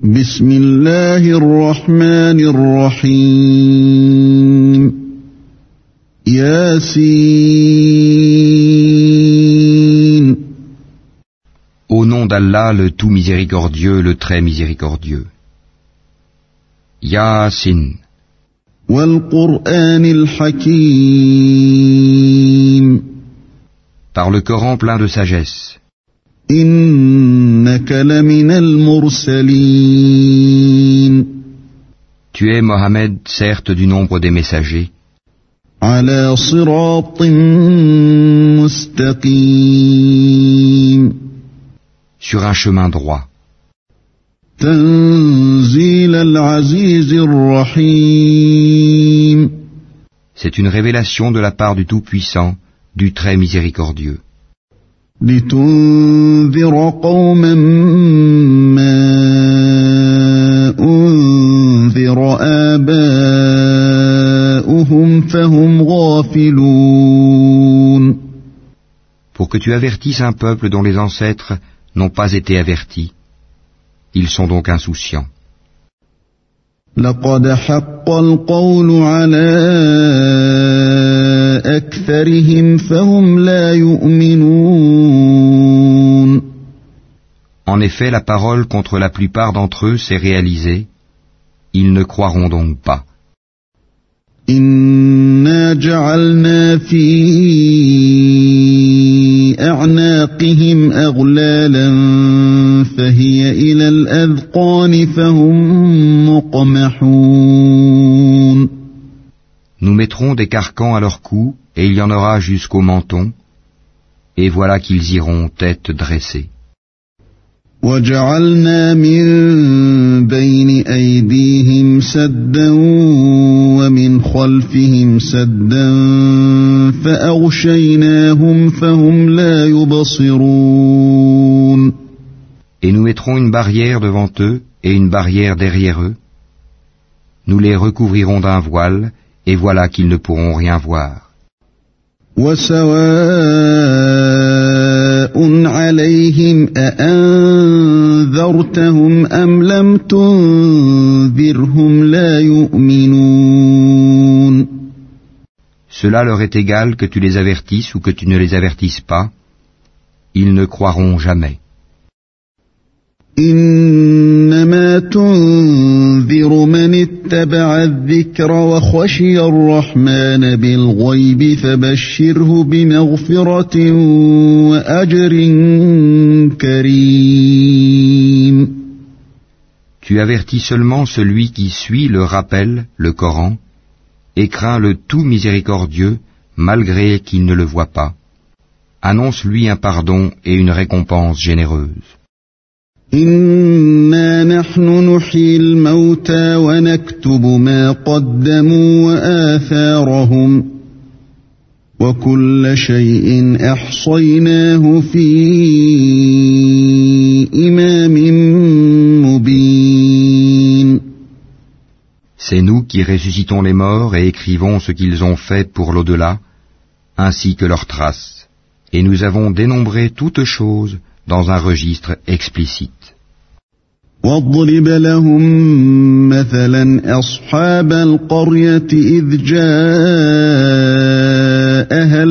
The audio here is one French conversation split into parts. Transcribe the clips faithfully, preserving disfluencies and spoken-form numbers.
بسم الله الرحمن الرحيم ياسين. Au nom d'Allah, le tout miséricordieux, le très miséricordieux. Yasin. والقرآن الحكيم. Par le Coran plein de sagesse. إنك لمن المرسلين. Tu es, Mohammed, certes du nombre des messagers. على صراط مستقيم. Sur un chemin droit. تنزيل العزيز الرحيم. C'est une révélation de la part du Tout-Puissant, du très miséricordieux. لتنذر قوما ما أنذر آباؤهم فهم غافلون. Pour que tu avertisses un peuple dont les ancêtres n'ont pas été avertis. Ils sont donc insouciants. لقد حق القول على أكثرهم فهم لا يؤمنون. En effet, la parole contre la plupart d'entre eux s'est réalisée. Ils ne croiront donc pas. إنا جعلنا في أعناقهم أغلالا فهي إلى الأذقان فهم مقمحون. Nous mettrons des carcans à leur cou, et il y en aura jusqu'au menton, et voilà qu'ils iront tête dressée. وجعلنا من بين أيديهم سدا ومن خلفهم سدا فأغشيناهم فهم لا يبصرون. Et nous mettrons une barrière devant eux et une barrière derrière eux. Nous les recouvrirons d'un voile, et voilà qu'ils ne pourront rien voir. وسواء عليهم أأنذرتهم أم لم تنذرهم لا يؤمنون. Cela leur est égal que tu les avertisses ou que tu ne les avertisses pas, ils ne croiront jamais. إنما تنذر من اتبع الذكر وخشي الرحمن بالغيب فبشره بمغفرة وأجر كريم. Tu avertis seulement celui qui suit le rappel, le Coran, et craint le tout miséricordieux, malgré qu'il ne le voit pas. Annonce-lui un pardon et une récompense généreuse. إنا نحن نحيي الموتى ونكتب ما قدموا وآثارهم وكل شيء أحصيناه في إمام مبين. C'est nous qui ressuscitons les morts et écrivons ce qu'ils ont fait pour l'au-delà, ainsi que leurs traces, et nous avons dénombré toutes choses dans un registre explicite. واضرب لهم مثلا أصحاب القرية إذ جاءها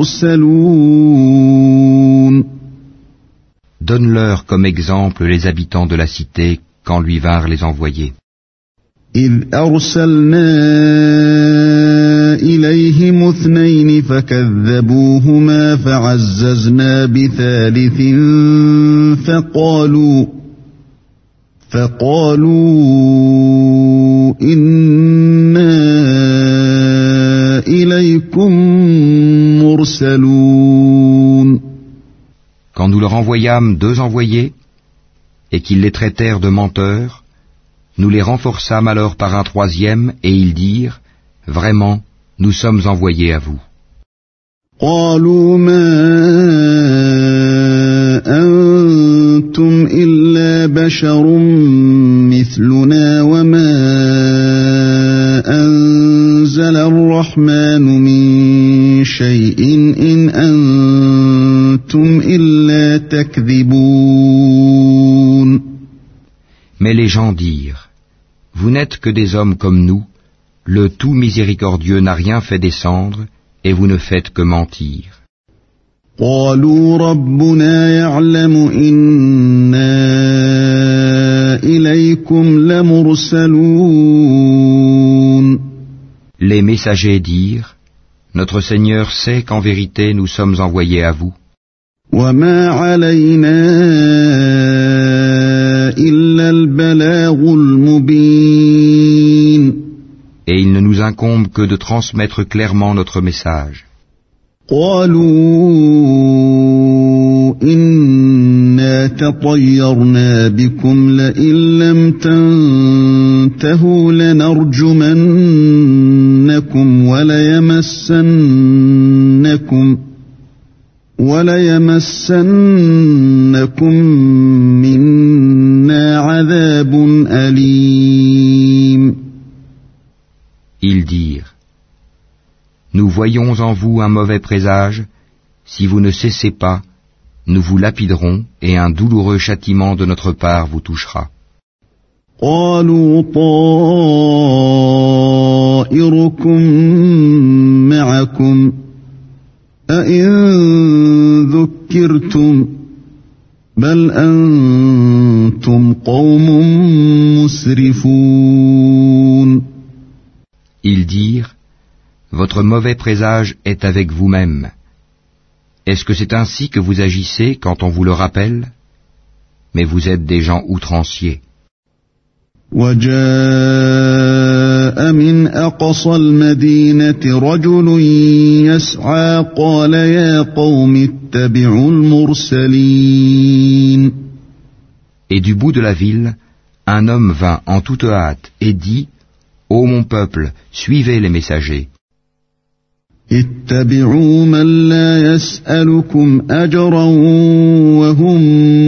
المرسلون. Donne-leur comme exemple les habitants de la cité quand lui vinrent les envoyés. إذ أرسلنا إليهم اثنين فكذبوهما فعززنا بثالث فقالوا فقالوا إنا إليكم مرسلون. Quand nous leur envoyâmes deux envoyés, et qu'ils les traitèrent de menteurs, nous les renforçâmes alors par un troisième, et ils dirent, vraiment, nous sommes envoyés à vous. قالوا ما أنتم إلا بشر مثلنا وما أنزل الرحمن من شيء إن أنتم إلا تكذبون. Mais les gens dirent, vous n'êtes que des hommes comme nous, le tout miséricordieux n'a rien fait descendre, et vous ne faites que mentir. قالوا ربنا يعلم إنا إليكم لمرسلون. Les messagers dirent, notre Seigneur sait qu'en vérité nous sommes envoyés à vous. وما علينا إلا البلاغ المبين. Et il ne nous incombe que de transmettre clairement notre message. قالوا إنا تطيرنا بكم لئن لم تنتهوا لنرجمنكم وليمسنكم وليمسنكم منا عذاب أليم. Ils dirent, nous voyons en vous un mauvais présage, si vous ne cessez pas, nous vous lapiderons et un douloureux châtiment de notre part vous touchera. قالوا طائركم معكم أئن ذكرتم بل أنتم قوم مسرفون. Ils dirent, votre mauvais présage est avec vous-même. Est-ce que c'est ainsi que vous agissez quand on vous le rappelle? Mais vous êtes des gens outranciers. وجاء من أقصى المدينة رجل يسعى قال يا قوم اتبعوا المرسلين. Et du bout de la ville, un homme vint en toute hâte et dit, ô mon peuple, suivez les messagers. اتبعوا من لا يسألكم أجرا وهم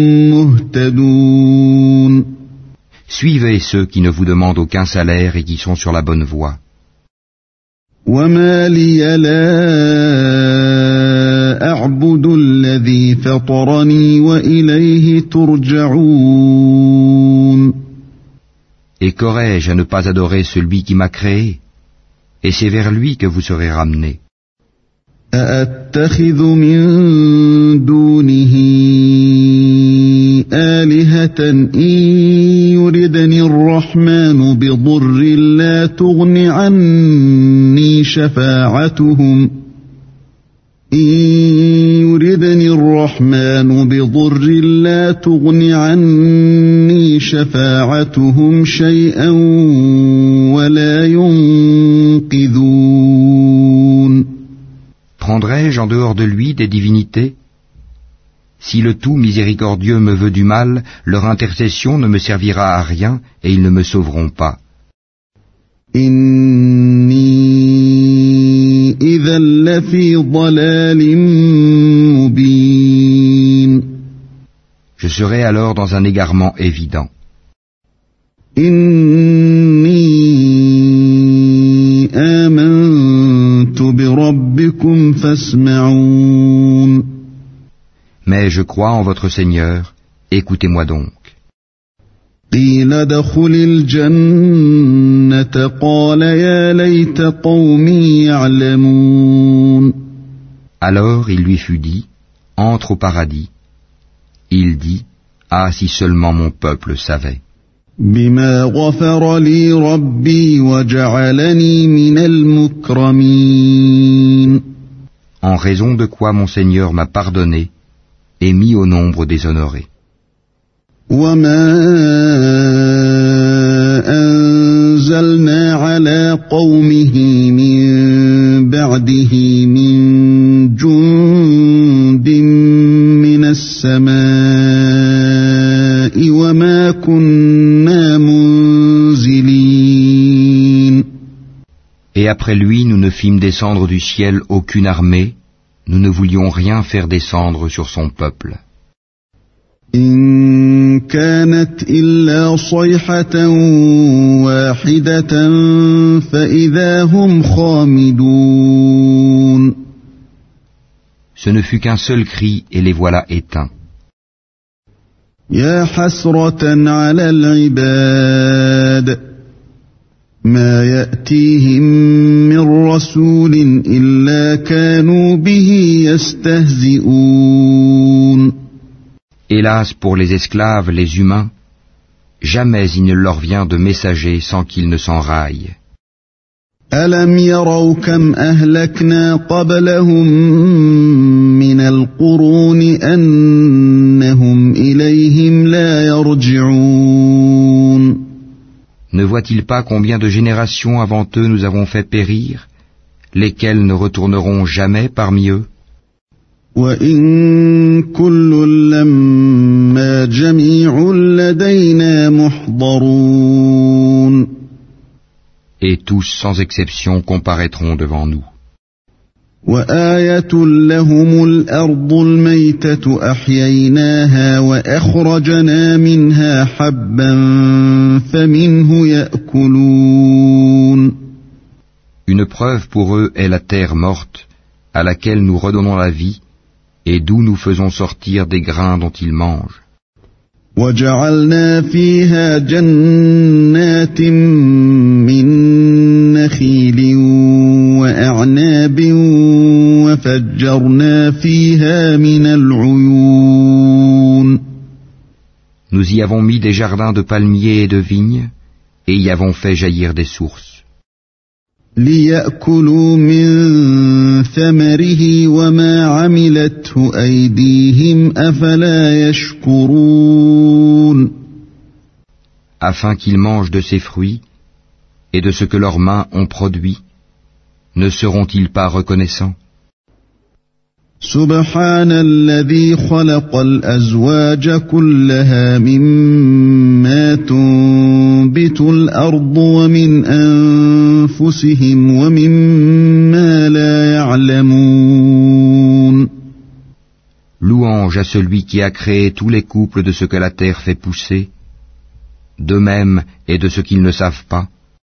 مهتدون. Suivez ceux qui ne vous demandent aucun salaire et qui sont sur la bonne voie. وما لي لا أعبد الذي فطرني وإليه ترجعون. Et qu'aurais-je à ne pas adorer celui qui m'a créé? Et c'est vers lui que vous serez ramenés. أأتخذ من دونه آلهة إن يردني الرحمن بضر لا تغن عني شفاعتهم إن يردني الرحمن بضر لا تغن عني شفاعتهم شيئا ولا ينقذون. Prendrai-je en dehors de lui des divinités? Si le tout miséricordieux me veut du mal, leur intercession ne me servira à rien et ils ne me sauveront pas. إني إذا لفي ضلال مبين. Je serai alors dans un égarement évident. إني آمنت بربكم فاسمعون. Mais je crois en votre Seigneur, écoutez-moi donc. قيل ادخل الجنة قال يا ليت قومي يعلمون. Alors il lui fut dit, entre au paradis. Il dit, ah si seulement mon peuple savait. بما غفر لي ربي وجعلني من المكرمين. En raison de quoi mon Seigneur m'a pardonné et mis au nombre des honorés. وما أنزلنا على قومه من بعده من جند من السماء وما كنا منزلين. Et après lui, nous ne fîmes descendre du ciel aucune armée, nous ne voulions rien faire descendre sur son peuple. إن كانت إلا صيحة واحدة فإذا هم خامدون. Ce ne fut qu'un seul cri et les voilà éteints. يا حسرة على العباد ما يأتيهم من رسول إلا كانوا به يستهزئون. Hélas pour les esclaves, les humains, jamais il ne leur vient de messager sans qu'ils ne s'enraillent. ألم يروا كم أهلكنا قبلهم من القرون أنهم إليهم لا يرجعون. Ne voient-ils pas combien de générations avant eux nous avons fait périr, lesquelles ne retourneront jamais parmi eux? وَإِن كُلٌّ لَّمَّا جَمِيعٌ لَّدَيْنَا مُحْضَرُونَ. Et tous sans exception comparaîtront devant nous. وَآيَةٌ لَّهُمُ الْأَرْضُ الْمَيْتَةُ أَحْيَيْنَاهَا وَأَخْرَجْنَا مِنْهَا حَبًّا فَمِنْهُ يَأْكُلُونَ. Une preuve pour eux est la terre morte, à laquelle nous redonnons la vie, et d'où nous faisons sortir des grains dont ils mangent. وَجَعَلْنَا فِيهَا جَنَّاتٍ مِّن نَّخِيلٍ وَأَعْنَابٍ وَفَجَّرْنَا فِيهَا مِنَ الْعُيُونِ. Nous y avons mis des jardins de palmiers et de vignes, et y avons fait jaillir des sources. لِيَأْكُلُوا مِن ثَمَرِهِ وَمَا عَمِلَتْهُ أَيْدِيهِمْ أَفَلَا يَشْكُرُونَ. Afin qu'ils mangent de ses fruits et de ce que leurs mains ont produit, ne seront-ils pas reconnaissants? سبحان الذي خلق الأزواج كلها مما تنبت الأرض ومن أنفسهم ومما لا يعلمون. Louange à celui qui a créé tous les couples de ce que la terre fait pousser, d'eux-mêmes et de ce qu'ils ne savent pas.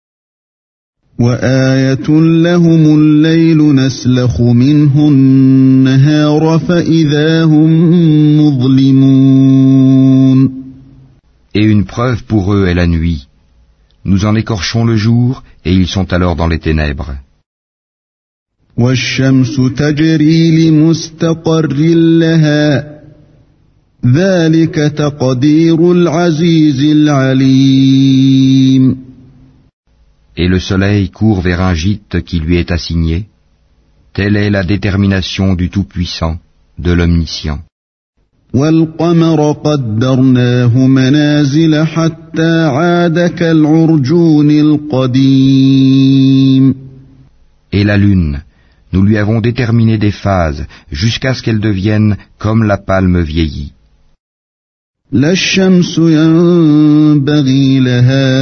وَآيَةٌ لَّهُمُ اللَّيْلُ نَسْلَخُ مِنْهُ النَّهَارَ فَإِذَا هُم مُّظْلِمُونَ. Et une preuve pour eux est la nuit. Nous en écorchons le jour, et ils sont alors dans les ténèbres. وَالشَّمْسُ تَجْرِي لِمُسْتَقَرٍّ لَّهَا ذَلِكَ تَقْدِيرُ الْعَزِيزِ الْعَلِيمِ. Et le soleil court vers un gîte qui lui est assigné. Telle est la détermination du Tout-Puissant, de l'Omniscient. وَالْقَمَرَ قَدَّرْنَاهُ مَنَازِلَ حَتَّى عَادَ كَالْعُرْجُونِ الْقَدِيمِ. Et la lune, nous lui avons déterminé des phases jusqu'à ce qu'elle devienne comme la palme vieillie. لا الشمس ينبغي لها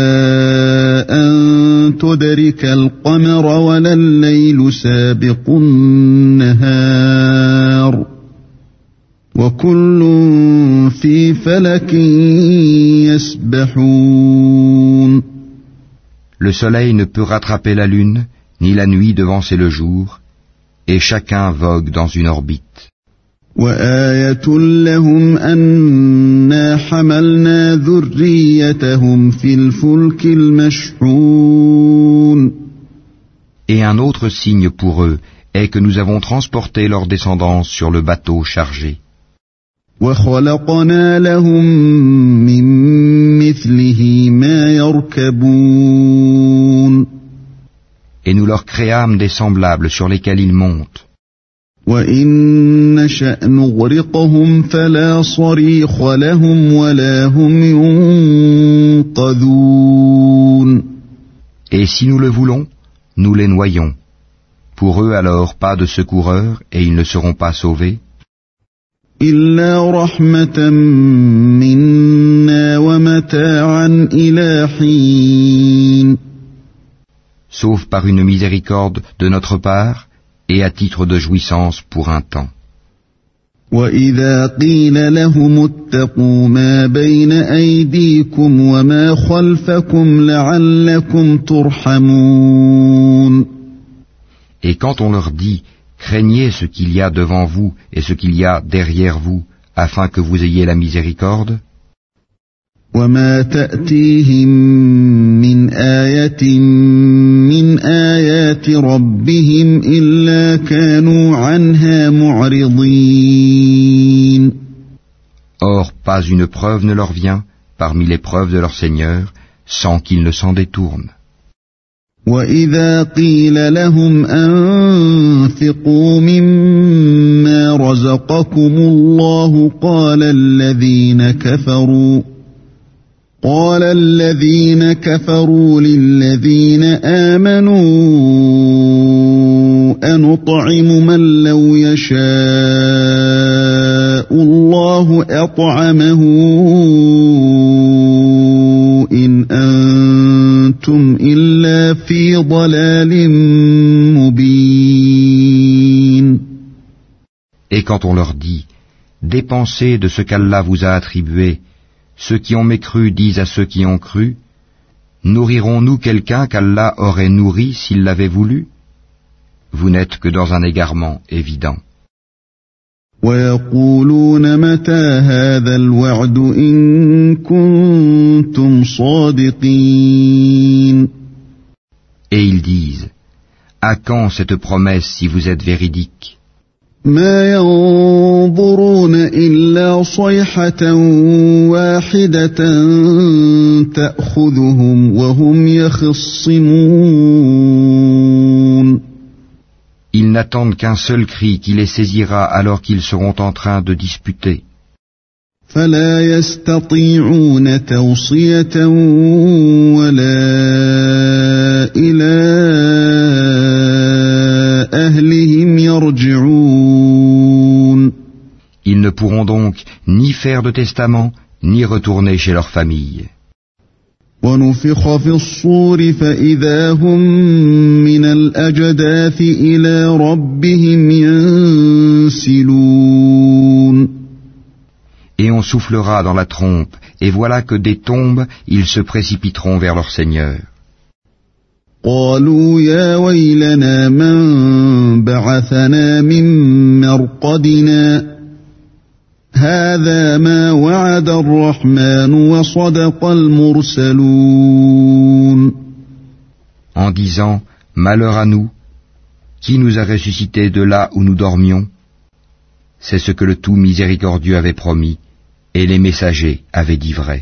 أن تدرك القمر ولا الليل سابق النهار وكل في فلك يسبحون. Le soleil ne peut rattraper la lune, ni la nuit devancer le jour, et chacun vogue dans une orbite. وَآيَةٌ لَّهُمْ أَنَّا حَمَلْنَا ذُرِّيَّتَهُمْ فِي الْفُلْكِ الْمَشْحُونِ. Et un autre signe pour eux est que nous avons transporté leur descendance sur le bateau chargé. وَخَلَقْنَا لَهُم مِّن مِّثْلِهِ مَا يَرْكَبُونَ. Et nous leur créâmes des semblables sur lesquels ils montent. وَإِن نَّشَأْ نُغْرِقْهُمْ فَلَا صَرِيخَ لَهُمْ وَلَا هُمْ يُنقَذُونَ. Et si nous le voulons, nous les noyons. Pour eux alors pas de secoureurs et ils ne seront pas sauvés. إِلَّا رَحْمَةً مِنَّا وَمَتَاعًا إِلَىٰ حِينٍ. Sauf par une miséricorde de notre part, et à titre de jouissance pour un temps. وَإِذَا قِيلَ لَهُمُ اتَّقُوا مَا بَيْنَ أَيْدِيكُمْ وَمَا خَلْفَكُمْ لَعَلَّكُمْ تُرْحَمُونَ. Et quand on leur dit, craignez ce qu'il y a devant vous et ce qu'il y a derrière vous, afin que vous ayez la miséricorde. وما تأتيهم من آية من آيات ربهم إلا كانوا عنها معرضين. Or, pas une preuve ne leur vient parmi les preuves de leur Seigneur, sans qu'ils ne s'en détournent. وَإِذَا قِيلَ لَهُمْ أَنفِقُوا مِمَّا رَزَقَكُمُ اللَّهُ قَالَ الَّذِينَ كَفَرُوا قال الذين كفروا للذين آمنوا أنطعم من لو يشاء الله أطعمه إن أنتم إلا في ضلال مبين. Et quand on leur dit, dépensez de ce qu'Allah vous a attribué, ceux qui ont mécru disent à ceux qui ont cru, nourrirons-nous quelqu'un qu'Allah aurait nourri s'il l'avait voulu? Vous n'êtes que dans un égarement évident. وَيَقُولُونَ مَتَى هَذَا الْوَعْدُ إِن كُنتُمْ صَادِقِينَ. Et ils disent, à quand cette promesse si vous êtes véridiques? ما ينظرون إلا صيحة واحدة تأخذهم وهم يخصمون. Ils n'attendent qu'un seul cri qui les saisira alors qu'ils seront en train de disputer. فلا يستطيعون توصية ولا إلى أهلهم يرجعون. Ils ne pourront donc ni faire de testament, ni retourner chez leur famille. ونفخ في الصور فإذا هم من الأجداث إلى ربهم ينسلون. Et on soufflera dans la trompe, et voilà que des tombes, ils se précipiteront vers leur Seigneur. قالوا يا ويلنا من بعثنا من مرقدنا هذا ما وعد الرحمن وصدق المرسلون. En disant, malheur à nous, qui nous a ressuscités de là où nous dormions? C'est ce que le tout miséricordieux avait promis, et les messagers avaient dit vrai.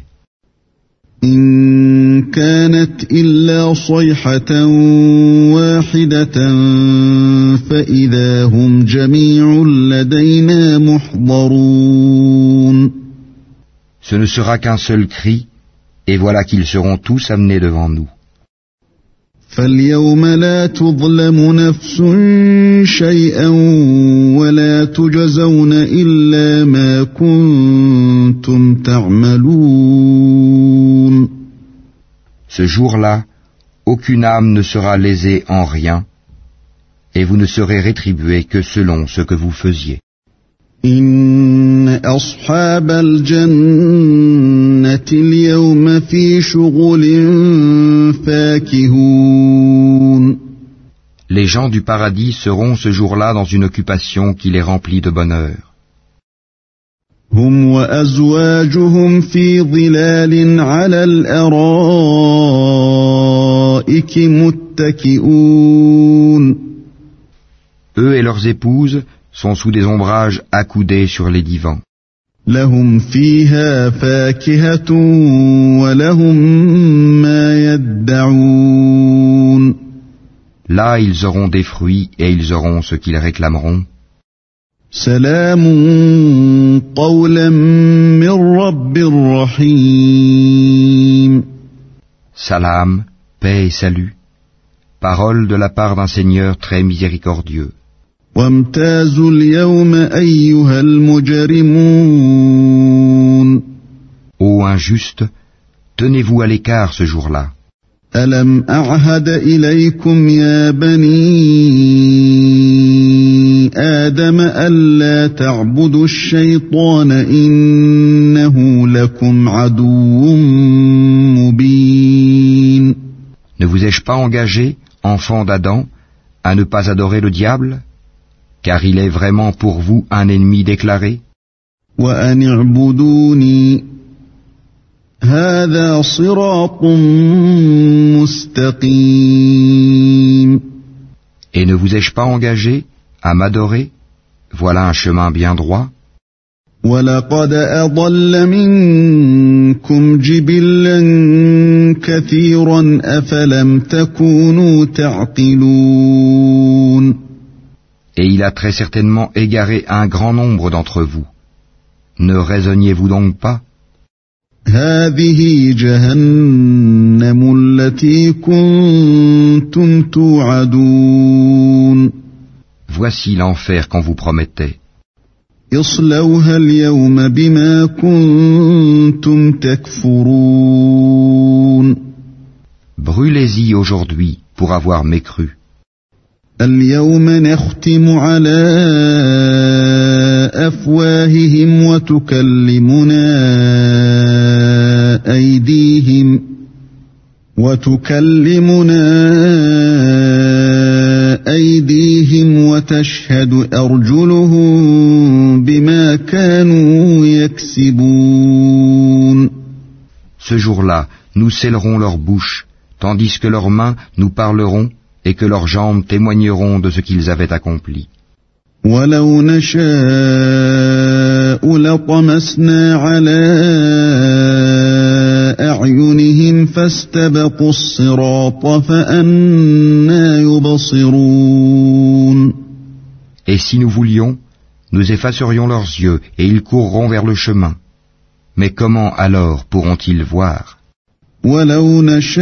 إن كانت إلا صيحة واحدة فإذا هم جميع لدينا محضرون. Ce ne sera qu'un seul cri, et voilà qu'ils seront tous amenés devant nous. فاليوم لا تظلم نفس شيئا ولا تجزون إلا ما كنتم تعملون. Ce jour-là, aucune âme ne sera lésée en rien, et vous ne serez rétribués que selon ce que vous faisiez. إن أصحاب الجنة اليوم في شغل فاكهون. Les gens du paradis seront ce jour-là dans une occupation qui les remplit de bonheur. هم وأزواجهم في ظلال على الأرائك متكئون. Eux et leurs épouses sont sous des ombrages accoudés sur les divans. لهم فيها فاكهة ولهم ما يدعون. Là, ils auront des fruits et ils auront ce qu'ils réclameront. سلام قولا من رب رحيم. Salam, paix et salut, parole de la part d'un Seigneur très miséricordieux. وامتازوا اليوم أيها المجرمون. Ô injustes, tenez-vous à l'écart ce jour-là. ألم أعهد إليكم يا بني آدم ألا تعبدوا الشيطان إنه لكم عدو مبين. Ne vous ai-je pas engagé, enfants d'Adam, à ne pas adorer le diable, car il est vraiment pour vous un ennemi déclaré? وأن اعبدوني هذا صراط مستقيم. Et ne vous ai-je pas engagé à m'adorer? Voilà un chemin bien droit. وَلَقَدْ أَضَلَّ مِنكُمْ جِبِلًّا كَثِيرًا أَفَلَمْ تَكُونُوا تَعْقِلُونَ. Et il a très certainement égaré un grand nombre d'entre vous. Ne raisonniez-vous donc pas? هَذِهِ جَهَنَّمُ الَّتِي كُنتُمْ تُوعَدُونَ. Voici l'enfer qu'on vous promettait. اصْلَوْهَا الْيَوْمَ بِمَا كُنتُمْ تَكْفُرُونَ. Brûlez-y aujourd'hui pour avoir mécru. الْيَوْمَ نَخْتِمُ عَلَى أَفْوَاهِهِمْ وَتُكَلِّمُنَا أَيْدِيهِمْ وَتُكَلِّمُنَا أَيْدِيهِمْ وَتَشْهَدُ أَرْجُلُهُم بِمَا كَانُوا يَكْسِبُونَ. Ce jour-là, nous scellerons leurs bouches, tandis que leurs mains nous parleront et que leurs jambes témoigneront de ce qu'ils avaient accompli. وَلَوْ نَشَاءُ لَطَمَسْنَا عَلَى أَعْيُنِهِمْ فَاسْتَبَقُوا الصِّرَاطَ فَأَنَّىٰ يُبْصِرُونَ. Et si nous voulions, nous effacerions leurs yeux et ils courront vers le chemin. Mais comment alors pourront-ils voir? وَلَوْ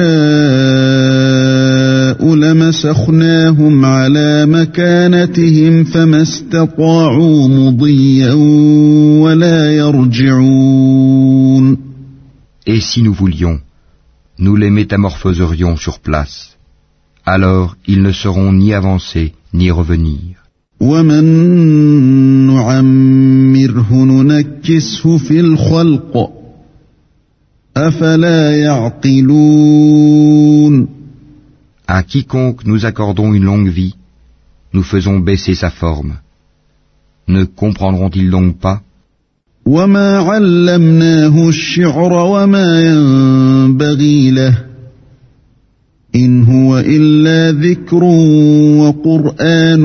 نَشَاءُ لَمَسَخْنَاهُمْ عَلَى مَكَانَتِهِمْ فَمَا اسْتَطَاعُوا مُضِيًّا وَلَا يَرْجِعُونَ. Et si nous voulions, nous les métamorphoserions sur place. Alors ils ne sauront ni avancer ni revenir. وَمَن نُّعَمِّرْهُ نُنَكِّسْهُ فِي الْخَلْقِ أَفَلَا يَعْقِلُونَ. À quiconque nous accordons une longue vie, nous faisons baisser sa forme. Ne comprendront-ils donc pas? وَمَا عَلَّمْنَاهُ الشِّعْرَ وَمَا يَنبَغِي لَهُ إِنْ هُوَ إِلَّا ذِكْرٌ وَقُرْآنٌ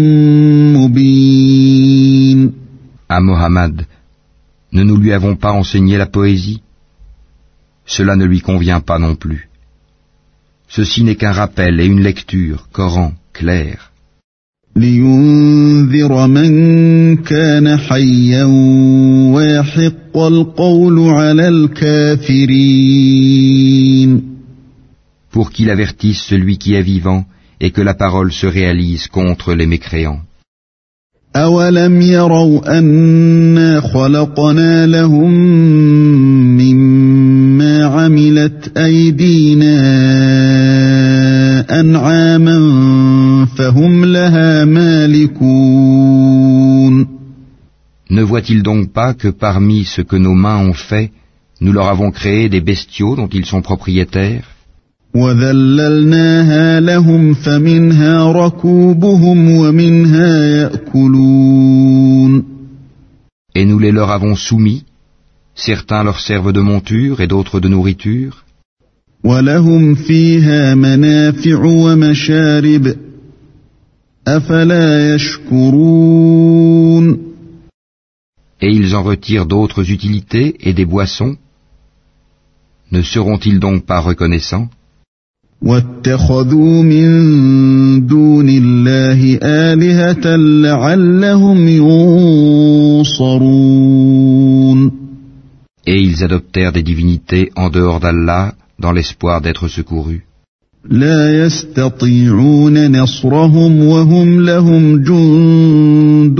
مُبِينٌ. À Mohammed, ne nous lui avons pas enseigné la poésie? Cela ne lui convient pas non plus. Ceci n'est qu'un rappel et une lecture, Coran, clair. لِيُنذِرَ مَن كَانَ حَيًّا وَيَحِقَّ الْقَوْلُ عَلَى الْكَافِرِينَ. Pour qu'il avertisse celui qui est vivant et que la parole se réalise contre les mécréants. أَوَلَمْ يَرَوْا أَنَّا خَلَقْنَا لَهُم مِّمَّا عَمِلَتْ أَيْدِينَا أَنْعَامًا فَهُمْ لَهَا مَالِكُونَ. Ne voit-il donc pas que parmi ce que nos mains ont fait, nous leur avons créé des bestiaux dont ils sont propriétaires? وَذَلَّلْنَاهَا لَهُمْ فَمِنْهَا رَكُوبُهُمْ وَمِنْهَا يَأْكُلُونَ. Et nous les leur avons soumis, certains leur servent de monture et d'autres de nourriture. وَلَهُمْ فِيهَا مَنَافِعُ وَمَشَارِبُ أَفَلَا يَشْكُرُونَ. Et ils en retirent d'autres utilités et des boissons. Ne seront-ils donc pas reconnaissants? وَاتَّخَذُوا مِن دُونِ اللَّهِ آلِهَةً لَعَلَّهُمْ يُنصَرُونَ. Et ils adoptèrent des divinités en dehors d'Allah dans l'espoir d'être secourus. لَا يَسْتَطِيعُونَ نَصْرَهُمْ وَهُمْ لَهُمْ جُندٌ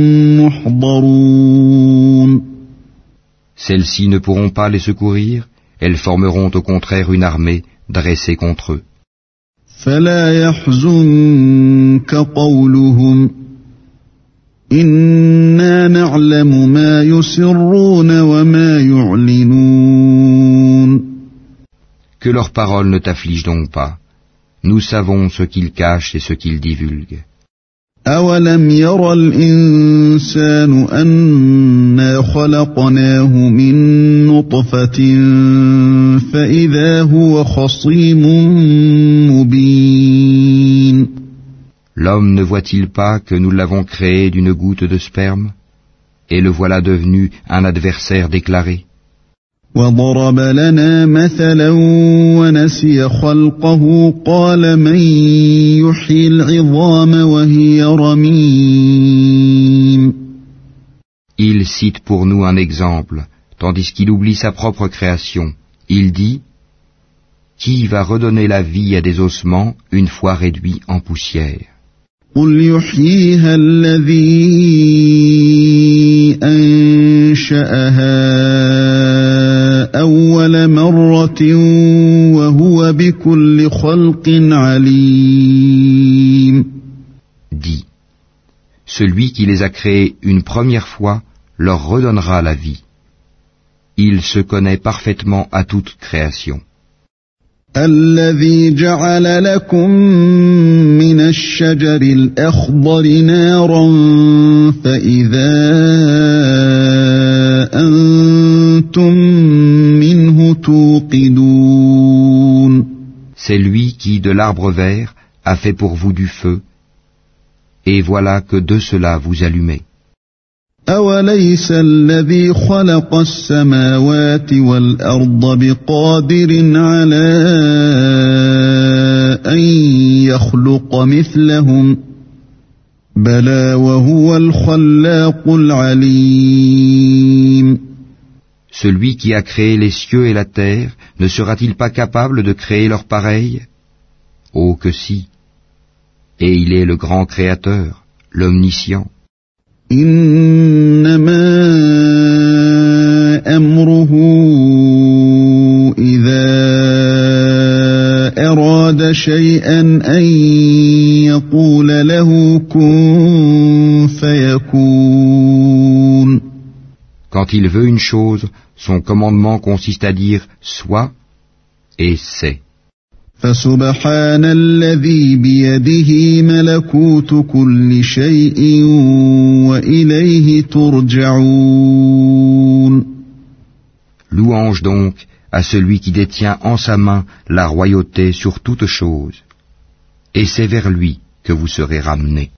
مُحْضَرُونَ. Celles-ci ne pourront pas les secourir, elles formeront au contraire une armée dressée contre eux. فَلَا يَحْزُنكَ قَوْلُهُمْ إِنَّا نَعْلَمُ مَا يُسِرُّونَ وَمَا يُعْلِنُونَ. Que leurs paroles ne t'affligent donc pas. Nous savons ce qu'ils cachent et ce qu'ils divulguent. أولم ير الإنسان أنا خلقناه من نطفة فإذا هو خصيم مبين. L'homme ne voit-il pas que nous l'avons créé d'une goutte de sperme, et le voilà devenu un adversaire déclaré? وضرب لنا مثلا ونسي خلقه قال من يحيي العظام وهي رميم. Il cite pour nous un exemple, tandis qu'il oublie sa propre création. Il dit: Qui va redonner la vie à des ossements une fois réduits en poussière? قل يحييها الذي أنشأها أول مرة وهو بكل خلق عليم. Dis, celui qui les a créés une première fois leur redonnera la vie. Il se connaît parfaitement à toute création. الذي جعل لكم من الشجر الأخضر نارا فإذا أنتم منه توقدون. C'est lui qui, de l'arbre vert, a fait pour vous du feu, et voilà que de cela vous allumez. أوليس الذي خلق السماوات والأرض بقادر على أن يخلق مثلهم بلى وهو الخلاق العليم. Celui qui a créé les cieux et la terre ne sera-t-il pas capable de créer leur pareil? Oh que si! Et il est le grand créateur, l'omniscient. إنما أمره إذا أراد شيئا أن يقول له كن فيكون. Quand il veut une chose, son commandement consiste à dire sois et c'est. فسبحان الذي بيده ملكوت كل شيء وإليه ترجعون. Louange donc à celui qui détient en sa main la royauté sur toute chose, et c'est vers lui que vous serez ramenés.